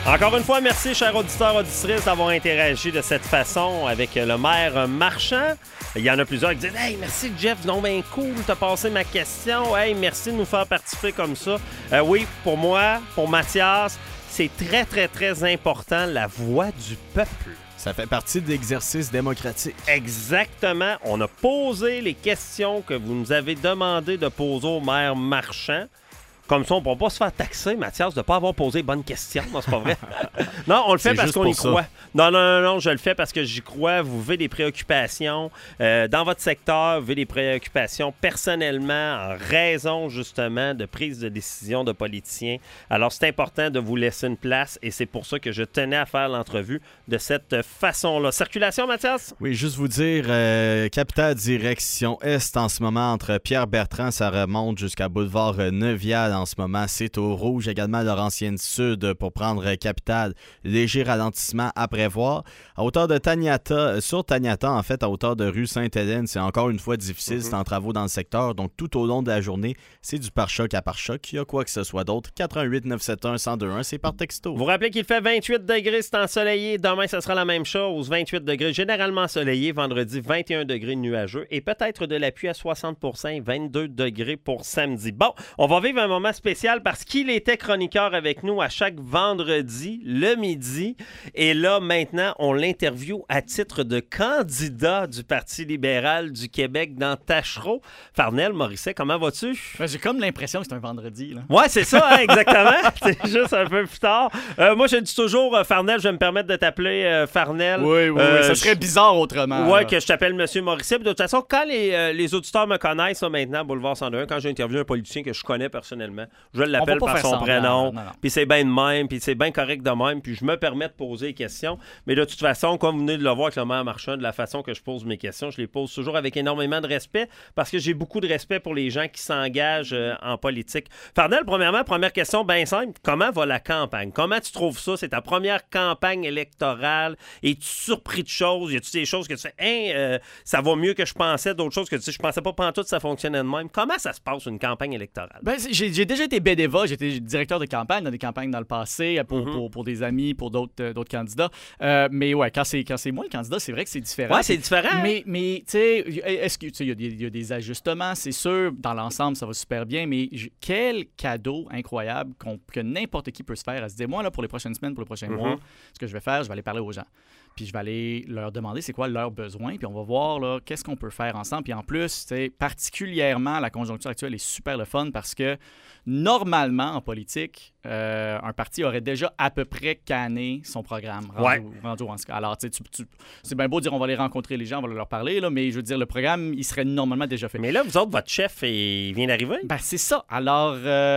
Encore une fois, merci, chers auditeurs, auditrices, d'avoir interagi de cette façon avec le maire Marchand. Il y en a plusieurs qui disent « Hey, merci Jeff, non bien cool, t'as passé ma question. Hey, merci de nous faire participer comme ça. » Oui, pour moi, pour Mathias, c'est très, très, très important, la voix du peuple. Ça fait partie de l'exercice démocratique. Exactement. On a posé les questions que vous nous avez demandé de poser au maire Marchand. Comme ça, on ne pourra pas se faire taxer, Mathias, de ne pas avoir posé les bonnes questions. Non, c'est pas vrai. Non, on le fait parce qu'on y croit. Non, je le fais parce que j'y crois. Vous vivez des préoccupations dans votre secteur, vous vivez des préoccupations personnellement en raison, justement, de prise de décision de politiciens. Alors, c'est important de vous laisser une place et c'est pour ça que je tenais à faire l'entrevue de cette façon-là. Circulation, Mathias? Oui, juste vous dire, capitale direction Est en ce moment entre Pierre-Bertrand, ça remonte jusqu'à boulevard Neuvial. En ce moment, c'est au rouge. Également, Laurentienne Sud pour prendre capitale. Léger ralentissement à prévoir. À hauteur de Taniata, sur Taniata, en fait, à hauteur de rue Sainte-Hélène, c'est encore une fois difficile. C'est en travaux dans le secteur. Donc, tout au long de la journée, c'est du pare-choc à pare-choc. Il y a quoi que ce soit d'autre. 88 971 1021, c'est par texto. Vous rappelez qu'il fait 28 degrés, c'est ensoleillé. Demain, ce sera la même chose. 28 degrés, généralement ensoleillé. Vendredi, 21 degrés nuageux. Et peut-être de la pluie à 60 %, 22 degrés pour samedi. Bon, on va vivre un moment spécial parce qu'il était chroniqueur avec nous à chaque vendredi, le midi. Et là, maintenant, on l'interview à titre de candidat du Parti libéral du Québec dans Tachereau. Farnel Morisset, comment vas-tu? Ben, j'ai comme l'impression que c'est un vendredi. Là. Ouais, c'est ça, hein, exactement. C'est juste un peu plus tard. Moi, je dis toujours, Farnel, je vais me permettre de t'appeler Farnel. Oui, ça serait bizarre autrement. Ouais, là. que je t'appelle Monsieur Morisset. De toute façon, quand les auditeurs me connaissent là, maintenant, Boulevard 101, quand j'ai interviewé un politicien que je connais personnellement, je l'appelle par son prénom, puis c'est bien de même, puis c'est bien correct de même, puis je me permets de poser des questions. Mais de toute façon, comme vous venez de le voir avec le maire Marchand, de la façon que je pose mes questions, je les pose toujours avec énormément de respect, parce que j'ai beaucoup de respect pour les gens qui s'engagent en politique. Farnel, première question bien simple. Comment va la campagne? Comment tu trouves ça? C'est ta première campagne électorale. Es-tu surpris de choses? Y a-tu des choses que tu fais, ça va mieux que je pensais, d'autres choses que tu sais, je pensais pas pantoute que ça fonctionnait de même. Comment ça se passe, une campagne électorale? Ben, j'ai déjà été bénévole, j'étais directeur de campagne dans des campagnes dans le passé pour des amis, pour d'autres candidats. Mais ouais, quand c'est moi le candidat, c'est vrai que c'est différent. Ouais, c'est différent. Mais tu sais, est-ce que il y a des ajustements, c'est sûr. Dans l'ensemble, ça va super bien. Mais quel cadeau incroyable que n'importe qui peut se faire à se dire, moi, là, pour les prochaines semaines, pour les prochains mois, ce que je vais faire, je vais aller parler aux gens. Puis je vais aller leur demander c'est quoi leurs besoins, puis on va voir là, qu'est-ce qu'on peut faire ensemble. Puis en plus, particulièrement, la conjoncture actuelle est super le fun parce que normalement, en politique, un parti aurait déjà à peu près canné son programme rendu en ce cas. Alors, c'est bien beau de dire on va aller rencontrer les gens, on va leur parler, là, mais je veux dire, le programme, il serait normalement déjà fait. Mais là, vous autres, votre chef, il vient d'arriver? Ben, c'est ça. Alors,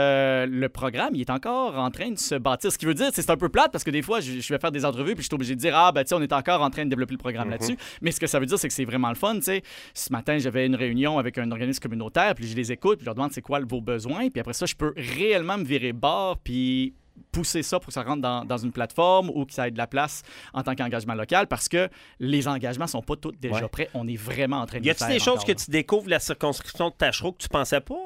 le programme, il est encore en train de se bâtir. Ce qui veut dire, c'est un peu plate parce que des fois, je vais faire des entrevues puis je suis obligé de dire, on est encore en train de développer le programme là-dessus. Mais ce que ça veut dire, c'est que c'est vraiment le fun. T'sais. Ce matin, j'avais une réunion avec un organisme communautaire, puis je les écoute, puis je leur demande c'est quoi vos besoins. Puis après ça, je peux réellement me virer bord, puis pousser ça pour que ça rentre dans une plateforme ou que ça ait de la place en tant qu'engagement local parce que les engagements sont pas tous déjà prêts. On est vraiment en train de le faire. Y a-t-il des choses que tu découvres de la circonscription de Tachereau que tu pensais pas?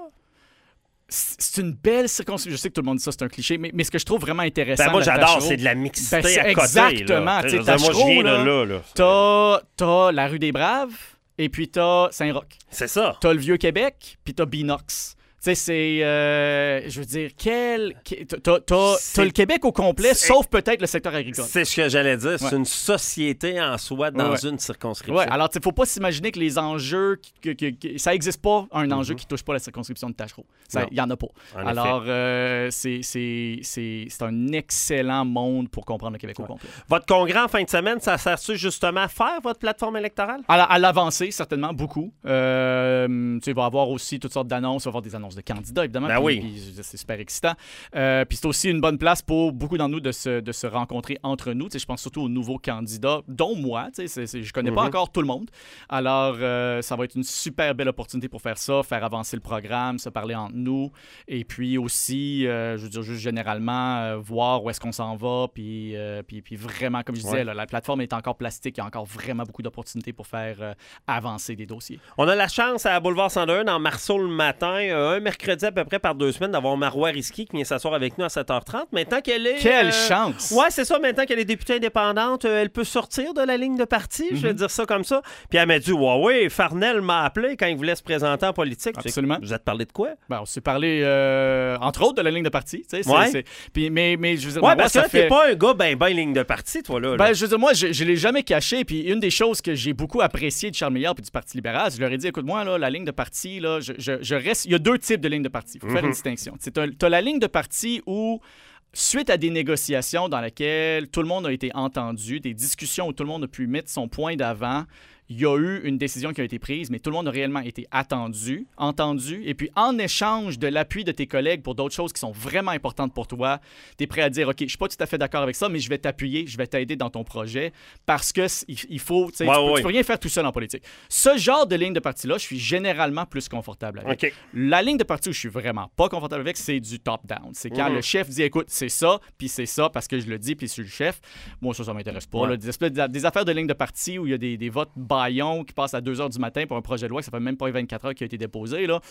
C'est une belle circonscription. Je sais que tout le monde dit ça, c'est un cliché, mais ce que je trouve vraiment intéressant... moi, j'adore, c'est de la mixité à côté. Exactement. Moi, je viens de là. T'as la rue des Braves et puis t'as Saint-Roch. C'est ça. T'as le Vieux-Québec puis t'as Binox. Tu sais, c'est... je veux dire, t'as le Québec au complet, sauf peut-être le secteur agricole. C'est ce que j'allais dire. C'est une société en soi dans une circonscription. Ouais, alors, il ne faut pas s'imaginer que les enjeux... ça n'existe pas, un enjeu qui ne touche pas la circonscription de Tachereau. Il n'y en a pas. Alors, c'est un excellent monde pour comprendre le Québec au complet. Votre congrès en fin de semaine, ça sert-tu justement à faire votre plateforme électorale? À l'avancée, certainement, beaucoup. Il va y avoir aussi toutes sortes d'annonces. Il va y avoir des annonces de candidats, évidemment. Puis c'est super excitant. Puis c'est aussi une bonne place pour beaucoup d'entre nous de se rencontrer entre nous. Je pense surtout aux nouveaux candidats, dont moi. Je connais pas encore tout le monde. Alors, ça va être une super belle opportunité pour faire ça, faire avancer le programme, se parler entre nous. Et puis aussi, je veux dire, juste généralement, voir où est-ce qu'on s'en va. Puis vraiment, comme je disais, la plateforme est encore plastique. Il y a encore vraiment beaucoup d'opportunités pour faire avancer des dossiers. On a la chance à Boulevard 101, dans Marceau le matin, un un mercredi à peu près par 2 semaines d'avoir Marois Risky qui vient s'asseoir avec nous à 7h30. Maintenant qu'elle est... Quelle chance! Ouais, c'est ça. Maintenant qu'elle est députée indépendante, elle peut sortir de la ligne de parti, je vais dire ça comme ça. Puis elle m'a dit, ouais, Farnell m'a appelé quand il voulait se présenter en politique. Absolument. Vous êtes parlé de quoi? Ben, on s'est parlé, entre autres, de la ligne de parti. Puis, mais je veux dire, ouais, parce que là, t'es pas un gars ben ligne de parti, toi, là. Ben, je veux dire, moi, je l'ai jamais caché. Puis une des choses que j'ai beaucoup appréciées de Charles Milliard et du Parti libéral, je leur ai dit, écoute-moi, là, la ligne de parti, là, je reste... Il y a 2 types de lignes de parti. Il faut faire une distinction. Tu as la ligne de parti où, suite à des négociations dans lesquelles tout le monde a été entendu, des discussions où tout le monde a pu mettre son point d'avant, il y a eu une décision qui a été prise, mais tout le monde a réellement été entendu, et puis en échange de l'appui de tes collègues pour d'autres choses qui sont vraiment importantes pour toi, tu es prêt à dire, OK, je suis pas tout à fait d'accord avec ça, mais je vais t'appuyer, je vais t'aider dans ton projet, parce que il faut, tu peux rien faire tout seul en politique. Ce genre de ligne de parti-là, je suis généralement plus confortable avec. Okay. La ligne de parti où je suis vraiment pas confortable avec, c'est du top-down. C'est quand le chef dit, écoute, c'est ça, puis c'est ça, parce que je le dis, puis je suis le chef. Moi, ça m'intéresse pas. Là, des affaires de ligne de parti où il y a des votes qui passe à 2h du matin pour un projet de loi que ça fait même pas 24 heures qui a été déposé. Là.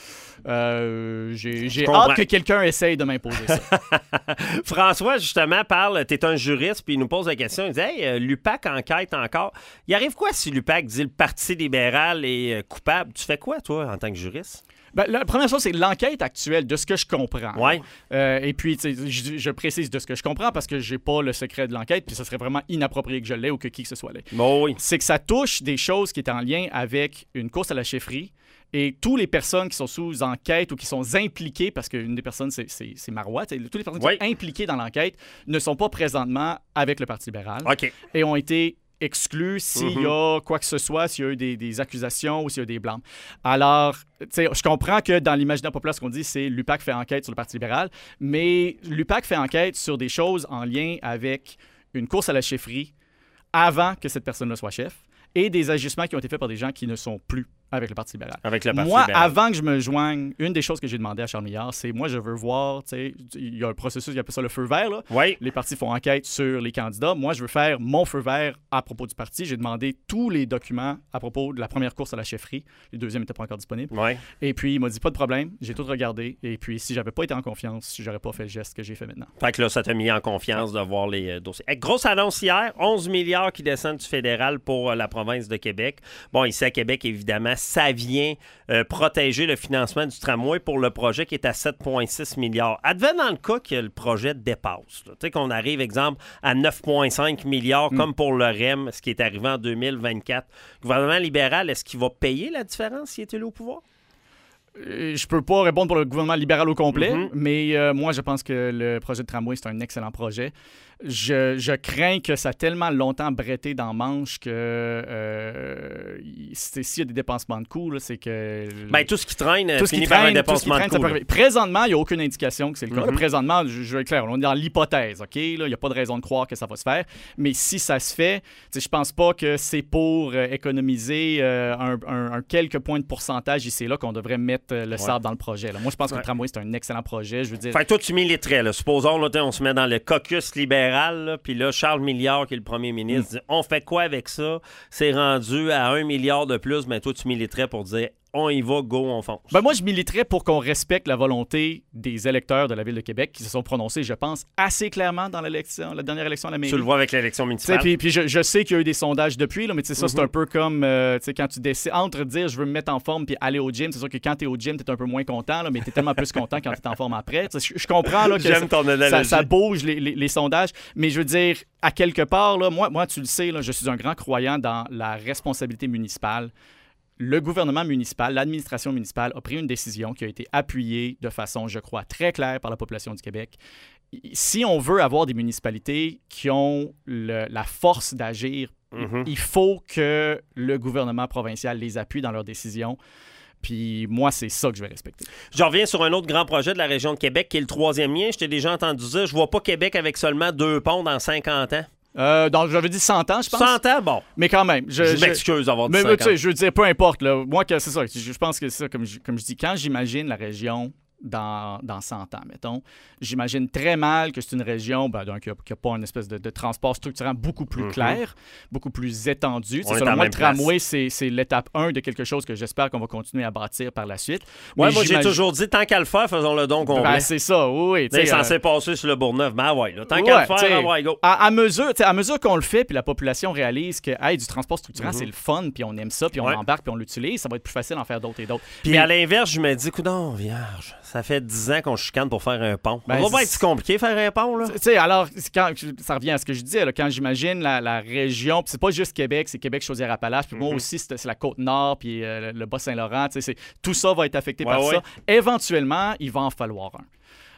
J'ai hâte que quelqu'un essaye de m'imposer ça. François, justement, t'es un juriste, puis il nous pose la question, il dit « Hey, l'UPAC enquête encore. » Il arrive quoi si l'UPAC dit le Parti libéral est coupable? Tu fais quoi, toi, en tant que juriste? Ben, la première chose, c'est l'enquête actuelle, de ce que je comprends. Ouais. Et puis, je précise de ce que je comprends parce que j'ai pas le secret de l'enquête, puis ce serait vraiment inapproprié que je l'ai ou que qui que ce soit l'ait. Bon, oui. C'est que ça touche des choses qui étaient en lien avec une course à la chefferie. Et toutes les personnes qui sont sous enquête ou qui sont impliquées, parce qu'une des personnes, c'est Marois, toutes les personnes qui sont impliquées dans l'enquête ne sont pas présentement avec le Parti libéral. OK. Et ont été exclu s'il y a quoi que ce soit, s'il y a eu des accusations ou s'il y a eu des blâmes. Alors, je comprends que dans l'imaginaire populaire, ce qu'on dit, c'est l'UPAC fait enquête sur le Parti libéral, mais l'UPAC fait enquête sur des choses en lien avec une course à la chefferie avant que cette personne-là soit chef et des ajustements qui ont été faits par des gens qui ne sont plus avec le Parti libéral. Moi, avant que je me joigne, une des choses que j'ai demandé à Charles Milliard, c'est moi, je veux voir, il y a un processus, il appelle ça le feu vert. Là. Oui. Les partis font enquête sur les candidats. Moi, je veux faire mon feu vert à propos du parti. J'ai demandé tous les documents à propos de la première course à la chefferie. Les deuxièmes n'étaient pas encore disponibles. Oui. Et puis, il m'a dit, pas de problème. J'ai tout regardé. Et puis, si j'avais pas été en confiance, j'aurais pas fait le geste que j'ai fait maintenant. Fait que là, ça t'a mis en confiance de voir les dossiers. Grosse annonce hier, 11 milliards qui descendent du fédéral pour la province de Québec. Bon, ici à Québec, évidemment, ça vient protéger le financement du tramway pour le projet qui est à 7,6 milliards. Advenant dans le cas que le projet dépasse, tu sais, qu'on arrive, exemple, à 9,5 milliards, comme pour le REM, ce qui est arrivé en 2024. Le gouvernement libéral, est-ce qu'il va payer la différence s'il était là au pouvoir? Je peux pas répondre pour le gouvernement libéral au complet, mais moi, je pense que le projet de tramway, c'est un excellent projet. Je crains que ça a tellement longtemps bretté dans manche que s'il y a des dépensements de coûts, là, c'est que... tout ce qui traîne finit par un dépensement de coûts. Présentement, il n'y a aucune indication que c'est le cas. Là, présentement, je vais être clair, on est dans l'hypothèse, OK? Il n'y a pas de raison de croire que ça va se faire. Mais si ça se fait, je pense pas que c'est pour économiser un quelques points de pourcentage ici et là qu'on devrait mettre le sable dans le projet. Là. Moi, je pense que le tramway, c'est un excellent projet. Je veux dire... Fait que toi, tu militerais. Là. Supposons, là, on se met dans le caucus libéral. Puis là, Charles Milliard, qui est le premier ministre, dit on fait quoi avec ça? C'est rendu à 1 milliard de plus, mais toi, tu militerais pour dire on y va, go, on fonce. Moi, je militerais pour qu'on respecte la volonté des électeurs de la Ville de Québec qui se sont prononcés, je pense, assez clairement dans la dernière élection à la mairie. Tu le vois avec l'élection municipale. Puis je sais qu'il y a eu des sondages depuis, là, mais ça, c'est un peu comme quand tu décides entre dire je veux me mettre en forme puis aller au gym. C'est sûr que quand tu es au gym, tu es un peu moins content, là, mais tu es tellement plus content quand tu es en forme après. Je comprends là, que ça bouge les sondages, mais je veux dire, à quelque part, là, moi, tu le sais, là, je suis un grand croyant dans la responsabilité municipale. Le gouvernement municipal, l'administration municipale a pris une décision qui a été appuyée de façon, je crois, très claire par la population du Québec. Si on veut avoir des municipalités qui ont la force d'agir, il faut que le gouvernement provincial les appuie dans leurs décisions. Puis moi, c'est ça que je vais respecter. Je reviens sur un autre grand projet de la région de Québec qui est le 3e lien. Je t'ai déjà entendu dire, je vois pas Québec avec seulement 2 ponts dans 50 ans. Donc, j'avais dit 100 ans, je pense. 100 ans, bon. Mais quand même. Je m'excuse d'avoir dit 50 ans. Je veux dire, peu importe. Là, moi, c'est ça. Je pense que c'est ça. Comme je dis, quand j'imagine la région dans 100 ans, mettons. J'imagine très mal que c'est une région qui n'a pas une espèce de transport structurant beaucoup plus clair, beaucoup plus étendu. Selon moi, le tramway, c'est l'étape 1 de quelque chose que j'espère qu'on va continuer à bâtir par la suite. Ouais, moi, j'ai toujours dit, tant qu'à le faire, faisons-le donc complet. Ben, c'est ça, oui. C'est censé passer sur le Bourgneuf, mais tant qu'à le faire, go. À mesure qu'on le fait, puis la population réalise que du transport structurant, c'est le fun, puis on aime ça, puis on embarque, puis on l'utilise, ça va être plus facile d'en faire d'autres et d'autres. Puis à l'inverse, je me dis, coudonc, vierge, ça fait 10 ans qu'on chicane pour faire un pont. Ça va pas être si compliqué faire un pont, là. Alors, ça revient à ce que je disais, là, quand j'imagine la région, puis c'est pas juste Québec, c'est Québec-Chaudière-Appalaches, puis moi aussi, c'est la Côte-Nord, puis le Bas-Saint-Laurent, tout ça va être affecté par ça. Éventuellement, il va en falloir un.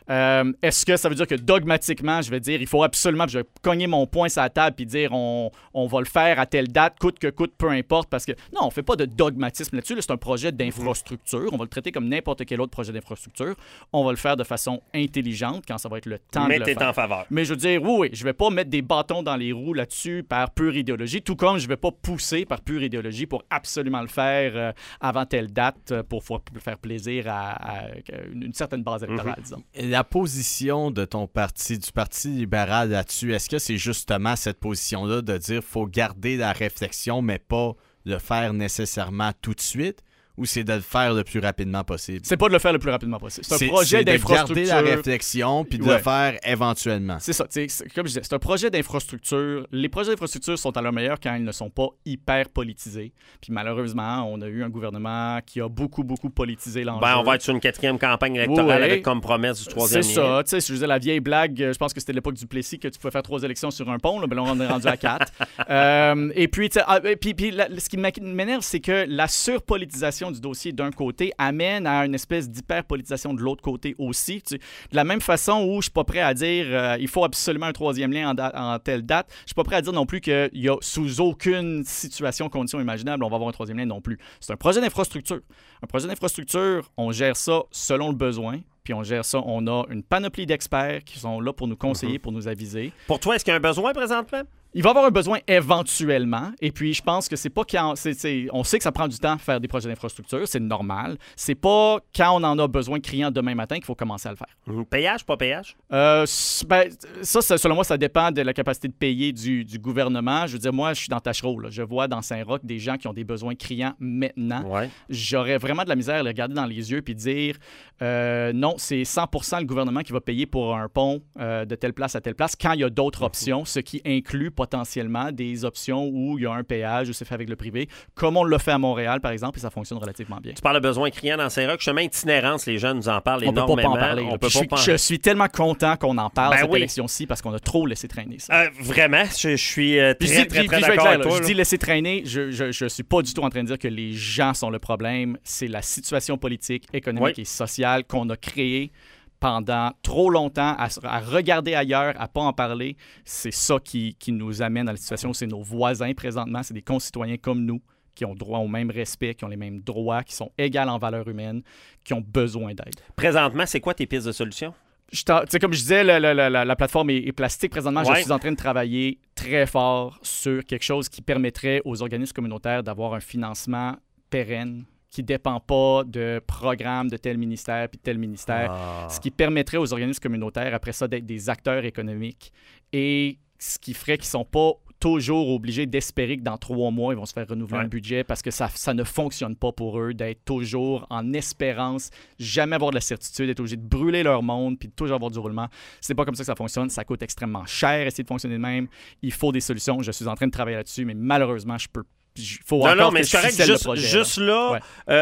Est-ce que ça veut dire que dogmatiquement, je vais dire, il faut absolument, je vais cogner mon poing sur la table et dire, on va le faire à telle date, coûte que coûte, peu importe, parce que non, on ne fait pas de dogmatisme là-dessus. Là, c'est un projet d'infrastructure. On va le traiter comme n'importe quel autre projet d'infrastructure. On va le faire de façon intelligente quand ça va être le temps de le faire. Mais t'es en faveur. Mais je veux dire, oui, je ne vais pas mettre des bâtons dans les roues là-dessus par pure idéologie, tout comme je ne vais pas pousser par pure idéologie pour absolument le faire avant telle date pour faire plaisir à une certaine base électorale, disons. La position de ton parti, du Parti libéral là-dessus, est-ce que c'est justement cette position-là de dire qu'il faut garder la réflexion, mais pas le faire nécessairement tout de suite? Ou c'est de le faire le plus rapidement possible? C'est pas de le faire le plus rapidement possible. C'est un projet d'infrastructure. C'est de garder la réflexion puis de le faire éventuellement. C'est ça. Comme je disais, c'est un projet d'infrastructure. Les projets d'infrastructure sont à leur meilleur quand ils ne sont pas hyper politisés. Puis malheureusement, on a eu un gouvernement qui a beaucoup politisé l'enjeu. On va être sur une 4e campagne électorale avec comme promesse du 3e lien. C'est ça. Si je disais la vieille blague, je pense que c'était l'époque du Plessis que tu pouvais faire 3 élections sur un pont. Là, là on est rendu à 4. Et puis, ce qui m'énerve, c'est que la surpolitisation du dossier d'un côté amène à une espèce d'hyperpolitisation de l'autre côté aussi. De la même façon où je suis pas prêt à dire il faut absolument un 3e lien en telle date, je suis pas prêt à dire non plus qu'il y a sous aucune situation, condition imaginable, on va avoir un 3e lien non plus. C'est un projet d'infrastructure. Un projet d'infrastructure, on gère ça selon le besoin. Puis on gère ça. On a une panoplie d'experts qui sont là pour nous conseiller, pour nous aviser. Pour toi, est-ce qu'il y a un besoin présentement? Il va y avoir un besoin éventuellement. Et puis, je pense que c'est pas quand... on sait que ça prend du temps de faire des projets d'infrastructure. C'est normal. C'est pas quand on en a besoin criant demain matin qu'il faut commencer à le faire. Payage, pas payage? Ça, selon moi, ça dépend de la capacité de payer du gouvernement. Je veux dire, moi, je suis dans Tachereau. Là. Je vois dans Saint-Roch des gens qui ont des besoins criants maintenant. Ouais. J'aurais vraiment de la misère à les regarder dans les yeux puis dire non, c'est 100% le gouvernement qui va payer pour un pont de telle place à telle place quand il y a d'autres options, ce qui inclut potentiellement des options où il y a un péage, où c'est fait avec le privé, comme on l'a fait à Montréal, par exemple, et ça fonctionne relativement bien. Tu parles de besoin criant dans Saint-Roch. Chemin itinérance, les jeunes nous en parlent énormément. On peut pas en parler. Je suis tellement content qu'on en parle cette élection-ci parce qu'on a trop laissé traîner ça. Vraiment, je suis très d'accord avec toi. Je dis laisser traîner, je suis pas du tout en train de dire que les gens sont le problème. C'est la situation politique, économique et sociale qu'on a créée pendant trop longtemps à regarder ailleurs, à pas en parler. C'est ça qui nous amène à la situation où c'est nos voisins présentement, c'est des concitoyens comme nous qui ont droit au même respect, qui ont les mêmes droits, qui sont égaux en valeur humaine, qui ont besoin d'aide. Présentement, c'est quoi tes pistes de solution? Comme je disais, la plateforme est plastique. Présentement, je suis en train de travailler très fort sur quelque chose qui permettrait aux organismes communautaires d'avoir un financement pérenne, qui ne dépend pas de programmes de tel ministère puis de tel ministère, ce qui permettrait aux organismes communautaires, après ça, d'être des acteurs économiques et ce qui ferait qu'ils ne sont pas toujours obligés d'espérer que dans 3 mois, ils vont se faire renouveler un budget parce que ça ne fonctionne pas pour eux d'être toujours en espérance, jamais avoir de la certitude, d'être obligés de brûler leur monde puis de toujours avoir du roulement. C'est pas comme ça que ça fonctionne. Ça coûte extrêmement cher essayer de fonctionner de même. Il faut des solutions. Je suis en train de travailler là-dessus, mais malheureusement, je peux non, mais c'est correct. Juste là,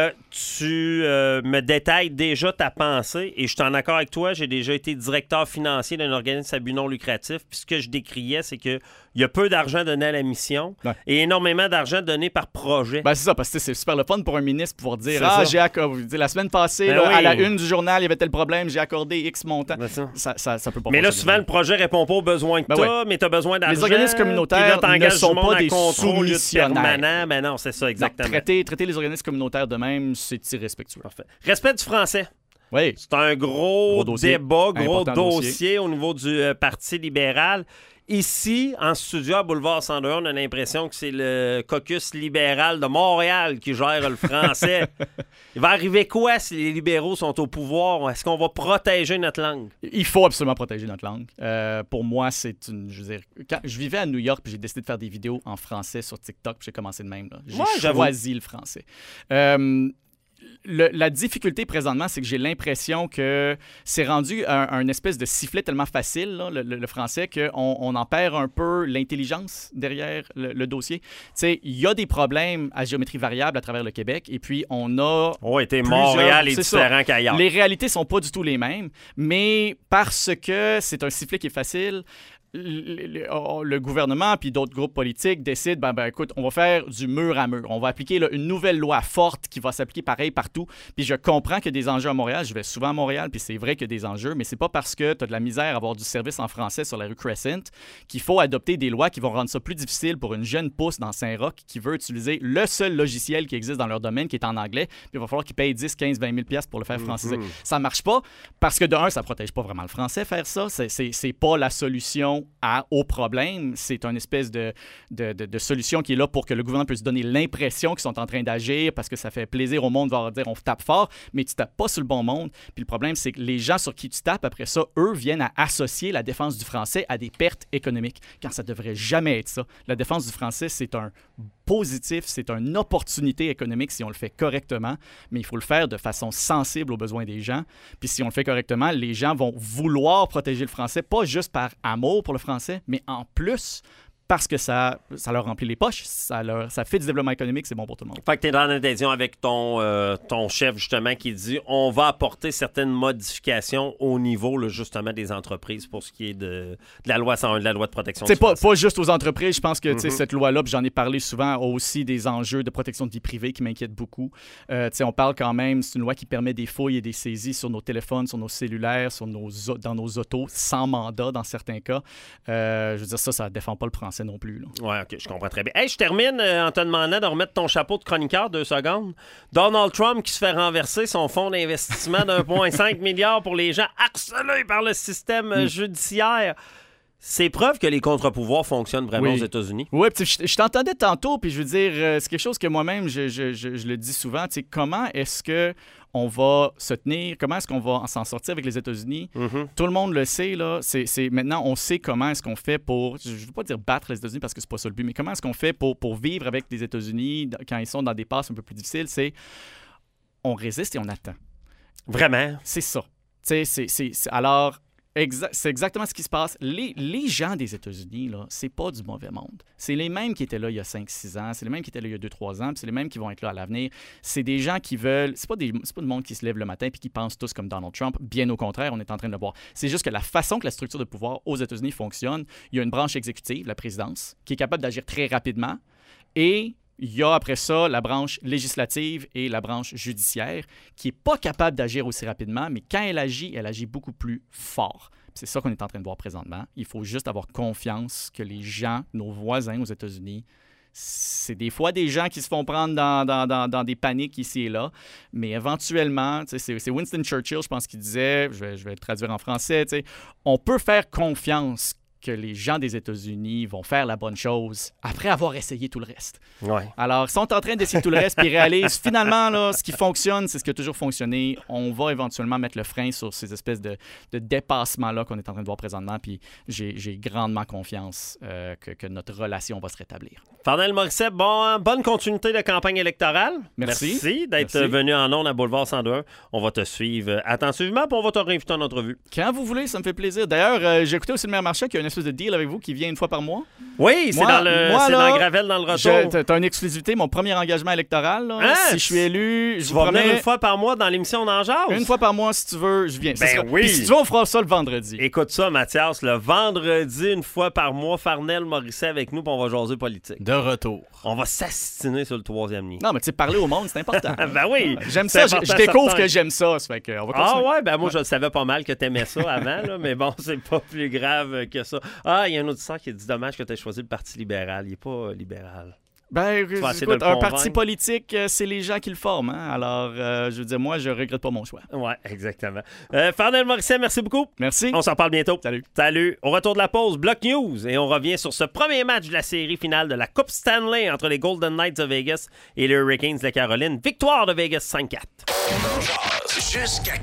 tu me détailles déjà ta pensée et je suis en accord avec toi. J'ai déjà été directeur financier d'un organisme à but non lucratif. Puis ce que je décriais, c'est qu'il y a peu d'argent donné à la mission et énormément d'argent donné par projet. C'est ça, parce que c'est super le fun pour un ministre de pouvoir dire j'ai accordé. La semaine passée, à la une du journal, il y avait tel problème, j'ai accordé X montant. Ça peut pas. Mais là, souvent, le projet ne répond pas aux besoins que tu as, mais tu as besoin d'argent. Les organismes communautaires ne sont pas des soumissionnaires. Ben non, c'est ça, exactement. Non, traiter les organismes communautaires de même, c'est irrespectueux. Parfait. Respect du français. Oui. C'est un gros débat, gros dossier au niveau du Parti libéral. Ici, en studio à Boulevard 102, on a l'impression que c'est le caucus libéral de Montréal qui gère le français. Il va arriver quoi si les libéraux sont au pouvoir? Est-ce qu'on va protéger notre langue? Il faut absolument protéger notre langue. Pour moi, c'est une... Je veux dire, quand je vivais à New York, puis j'ai décidé de faire des vidéos en français sur TikTok, puis j'ai commencé de même. Là. J'ai choisi le français. La difficulté présentement, c'est que j'ai l'impression que c'est rendu un espèce de sifflet tellement facile, là, le français, qu'on en perd un peu l'intelligence derrière le dossier. Tu sais, il y a des problèmes à géométrie variable à travers le Québec, et puis on a... Montréal est différent qu'ailleurs. Les réalités sont pas du tout les mêmes, mais parce que c'est un sifflet qui est facile... Le gouvernement puis d'autres groupes politiques décident, écoute, on va faire du mur à mur. On va appliquer une nouvelle loi forte qui va s'appliquer pareil partout. Puis je comprends qu'il y a des enjeux à Montréal. Je vais souvent à Montréal, puis c'est vrai qu'il y a des enjeux, mais c'est pas parce que tu as de la misère à avoir du service en français sur la rue Crescent qu'il faut adopter des lois qui vont rendre ça plus difficile pour une jeune pousse dans Saint-Roch qui veut utiliser le seul logiciel qui existe dans leur domaine, qui est en anglais. Puis il va falloir qu'ils payent 10, 15, 20 000 $ pour le faire franciser. Ça marche pas parce que de un, ça protège pas vraiment le français faire ça. C'est pas la solution au problème. C'est une espèce de solution qui est là pour que le gouvernement puisse donner l'impression qu'ils sont en train d'agir parce que ça fait plaisir au monde de leur dire on tape fort, mais tu tapes pas sur le bon monde. Puis le problème, c'est que les gens sur qui tu tapes, après ça, eux, viennent à associer la défense du français à des pertes économiques, quand ça devrait jamais être ça. La défense du français, c'est un positif, c'est une opportunité économique si on le fait correctement, mais il faut le faire de façon sensible aux besoins des gens. Puis si on le fait correctement, les gens vont vouloir protéger le français, pas juste par amour pour le français, mais en plus parce que ça leur remplit les poches, ça fait du développement économique, c'est bon pour tout le monde. Fait que tu es dans l'adhésion avec ton chef, justement, qui dit on va apporter certaines modifications au niveau, là, justement, des entreprises pour ce qui est de la loi 101, de la loi de protection du français. Pas juste aux entreprises. Je pense que cette loi-là, puis j'en ai parlé souvent, a aussi des enjeux de protection de vie privée qui m'inquiètent beaucoup. On parle quand même, c'est une loi qui permet des fouilles et des saisies sur nos téléphones, sur nos cellulaires, dans nos autos, sans mandat dans certains cas. Je veux dire, ça ne défend pas le français non plus. Oui, OK, je comprends très bien. Hey, je termine en te demandant de remettre ton chapeau de chroniqueur 2 secondes. Donald Trump qui se fait renverser son fonds d'investissement d'1,5 milliard pour les gens harcelés par le système judiciaire. C'est preuve que les contre-pouvoirs fonctionnent vraiment aux États-Unis. Oui, je t'entendais tantôt, puis je veux dire, c'est quelque chose que moi-même, je le dis souvent. Comment est-ce que on va se tenir, comment est-ce qu'on va s'en sortir avec les États-Unis? Tout le monde le sait, là. Maintenant, on sait comment est-ce qu'on fait pour, je ne veux pas dire battre les États-Unis parce que c'est pas ça le but, mais comment est-ce qu'on fait pour vivre avec les États-Unis quand ils sont dans des passes un peu plus difficiles? C'est on résiste et on attend. Vraiment? C'est ça. Alors... c'est exactement ce qui se passe. Les gens des États-Unis, là, c'est pas du mauvais monde. C'est les mêmes qui étaient là il y a 5-6 ans, c'est les mêmes qui étaient là il y a 2-3 ans, puis c'est les mêmes qui vont être là à l'avenir. C'est des gens qui veulent... C'est pas du monde qui se lève le matin et qui pensent tous comme Donald Trump. Bien au contraire, on est en train de le voir. C'est juste que la façon que la structure de pouvoir aux États-Unis fonctionne, il y a une branche exécutive, la présidence, qui est capable d'agir très rapidement, et il y a après ça la branche législative et la branche judiciaire qui n'est pas capable d'agir aussi rapidement, mais quand elle agit beaucoup plus fort. C'est ça qu'on est en train de voir présentement. Il faut juste avoir confiance que les gens, nos voisins aux États-Unis, c'est des fois des gens qui se font prendre dans des paniques ici et là, mais éventuellement, c'est Winston Churchill, je pense, qui disait, je vais le traduire en français, on peut faire confiance que les gens des États-Unis vont faire la bonne chose après avoir essayé tout le reste. Ouais. Alors, ils sont en train d'essayer tout le reste, puis ils réalisent finalement, là, ce qui fonctionne, c'est ce qui a toujours fonctionné. On va éventuellement mettre le frein sur ces espèces de dépassements-là qu'on est en train de voir présentement, puis j'ai grandement confiance que notre relation va se rétablir. Farnell Morisset, bonne continuité de campagne électorale. Merci d'être venu en ondes à Boulevard 102. On va te suivre attentivement, puis on va te réinviter en entrevue. Quand vous voulez, ça me fait plaisir. D'ailleurs, j'ai écouté aussi le maire Marchand qui a une espèce de deal avec vous qui vient une fois par mois. Oui, c'est dans Gravel, dans le retour. T'as une exclusivité, mon premier engagement électoral. Là, si je suis élu, je vais venir une fois par mois dans l'émission d'En Jase. Une fois par mois, si tu veux, je viens. Oui. Puis si tu veux, on fera ça le vendredi. Écoute ça, Mathias, le vendredi, une fois par mois, Farnell Morisset avec nous, puis on va jaser politique. De retour. On va s'astiner sur le 3e nid. Non, mais tu sais, parler au monde, c'est important. Ben oui. J'aime ça. Je découvre que j'aime ça. Ça fait que on va continuer. Ah ouais, ben moi, je savais pas mal que t'aimais ça avant, là, mais bon, c'est pas plus grave que ça. Ah, il y a un auditeur qui a dit dommage que tu aies choisi le Parti libéral. Il est pas libéral. Écoute, un parti politique, c'est les gens qui le forment. Hein? Alors, je veux dire, moi, je regrette pas mon choix. Oui, exactement. Fernand Morisset, merci beaucoup. Merci. On s'en parle bientôt. Salut. Au retour de la pause, Block News. Et on revient sur ce premier match de la série finale de la Coupe Stanley entre les Golden Knights de Vegas et les Hurricanes de Caroline. Victoire de Vegas 5-4. Jusqu'à